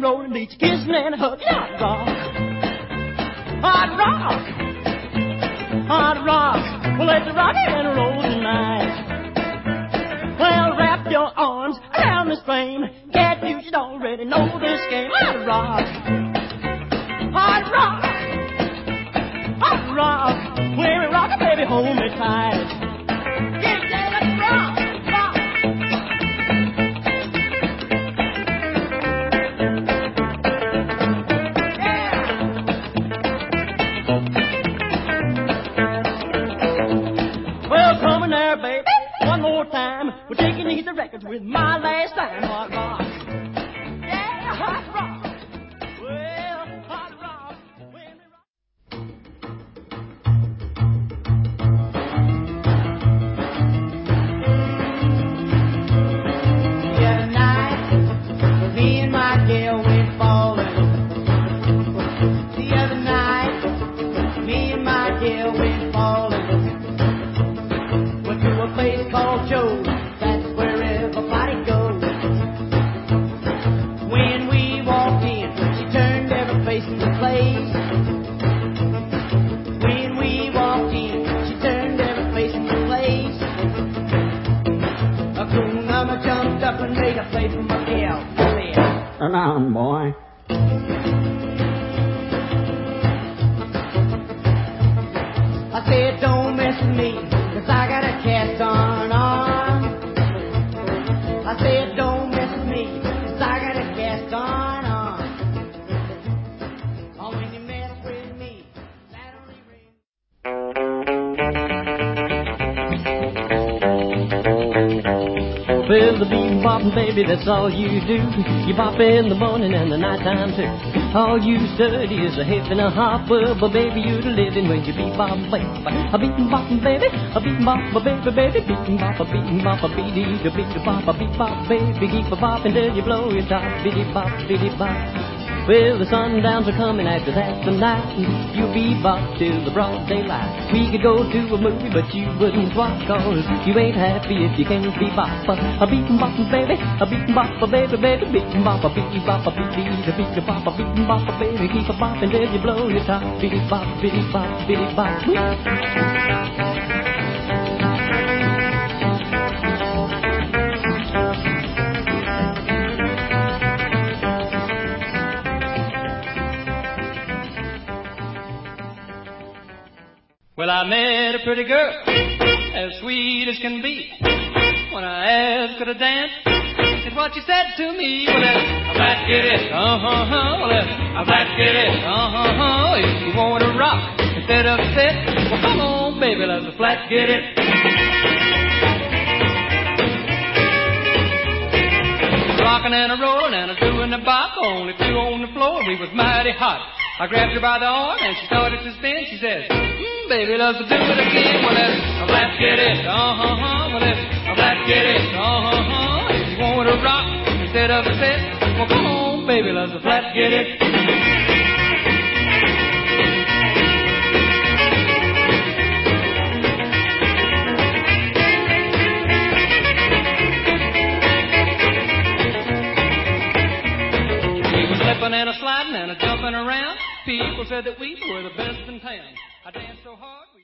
rolling beach, kissing and hugging. Hot rock, hot rock, hot rock. Well, let's rock and roll tonight. Well, wrap your arms around this flame. Cat, you should already know this game. Hot rock, hot rock, hot rock. When we rock, baby, hold me tight. Yeah, let's rock, rock. Yeah. Well, come in there, baby, one more time. We're taking these records with my last time. Hot rock. Yeah, hot rock. Well, hot rock. When we rock. The other night, me and my gal went falling. The other night, me and my gal went falling. Went to a place called Joe's. That's where everybody goes. When we walked in, she turned every face into place. When we walked in, she turned every face into place. A cool mama jumped up and made a play for my gal. Said, "Come on, boy." I said, "Don't mess with me, 'cause I got a cast on arm." I said, "Don't mess with me, 'cause I got a cast on arm." Oh, when you mess with me, that only rings. Well, the beat bopping, baby, that's all you do. You bop in the morning and the nighttime too. All you study is a hip and a hop. Well, but baby, you're the living when you beat bopping, baby. A beatin' bopping, baby, a beatin' bop, baby, baby, beatin' bop, a beatin' bop, a beat a beat a bop, a beat bop, baby, keep a bopping till you blow your top, bitty bop, bitty bop. Well, the sundowns are coming after that tonight. You bebop till the broad daylight. We could go to a movie, but you wouldn't watch, 'cause you ain't happy if you can't bebop. A beatin' bop, baby, a beatin' bop, baby, baby, beatin' bop, a beat bop, a beat a bop, a beatin' bop, baby, keep a bopping till you blow your top, bitty bop, bitty bop, bitty bop. Well, I met a pretty girl, as sweet as can be. When I asked her to dance, and what she said to me, well, that's, "Let's get it, well, that's, let's get it, if you want to rock instead of sit, well, come on, baby, let's flat get it." Rockin' and a-rollin' and a-doing the bop, only two on the floor, we was mighty hot. I grabbed her by the arm and she started to spin. She says, "Baby, let's do it again. Well, let's get it. Well, let's get it. If you want to rock instead of sit, well, come on, baby, let's flat get it." We were slipping and a sliding and a jumping around. People said that we were the best in town. I danced so hard.